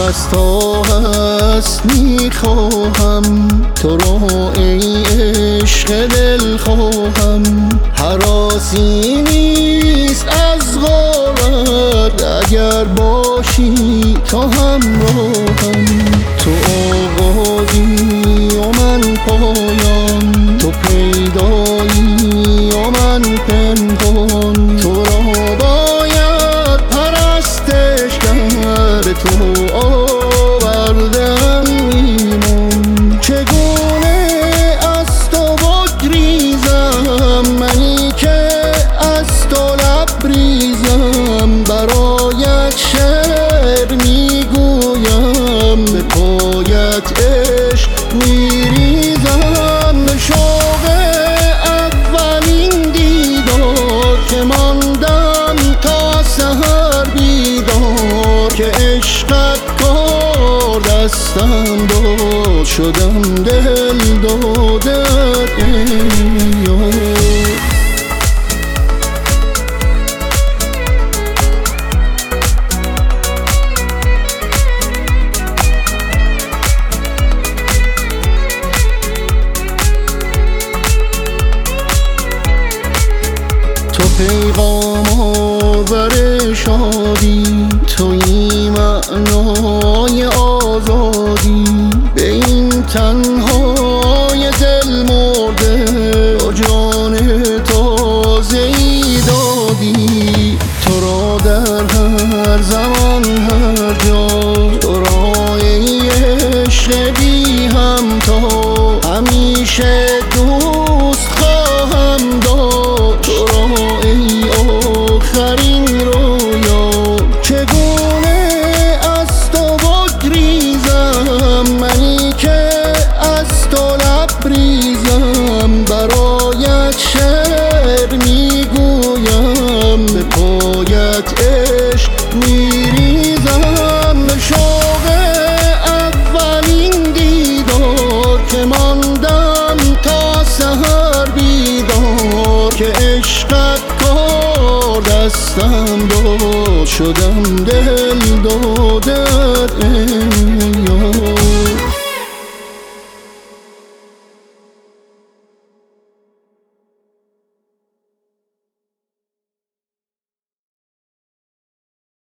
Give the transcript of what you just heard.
از تا هست میخواهم تو را ای عشق دل خواهم. هراسی نیست از غربت اگر باشی تا همراهم. تو آغازی و من پایان، تو پیدایی و من پنهان. تو را باید پرستش کرد، تو آوردم ایمان. چگونه از تو بگریزم منی که از تو لبریزم. برایت شعر میگویم، به پایت عشق میریزم. به شوق اولین دیدار که ماندم تا سحر بیدار، که عشقت کار دستم داد شدم دل دادت ای یار. تو پیغام آور شادی، تویی معنای آزادی. به این تنهای دل مرده با جان تازه‌ای دادی. تو را در هر زمان هر جا، تو را ای عشق بی همتا، همیشه دوست خواهم داشت. تو را ای آخرین رویا، چگونه از تو بگریزم منی که از تو لبریزم. برایت شعر میگویم، به پایت عشق میریزم. به شوق اولین دیدار که ماندم تا سحر بیدار، که عشقت کار دستم داد شدم دل دادت ای یار.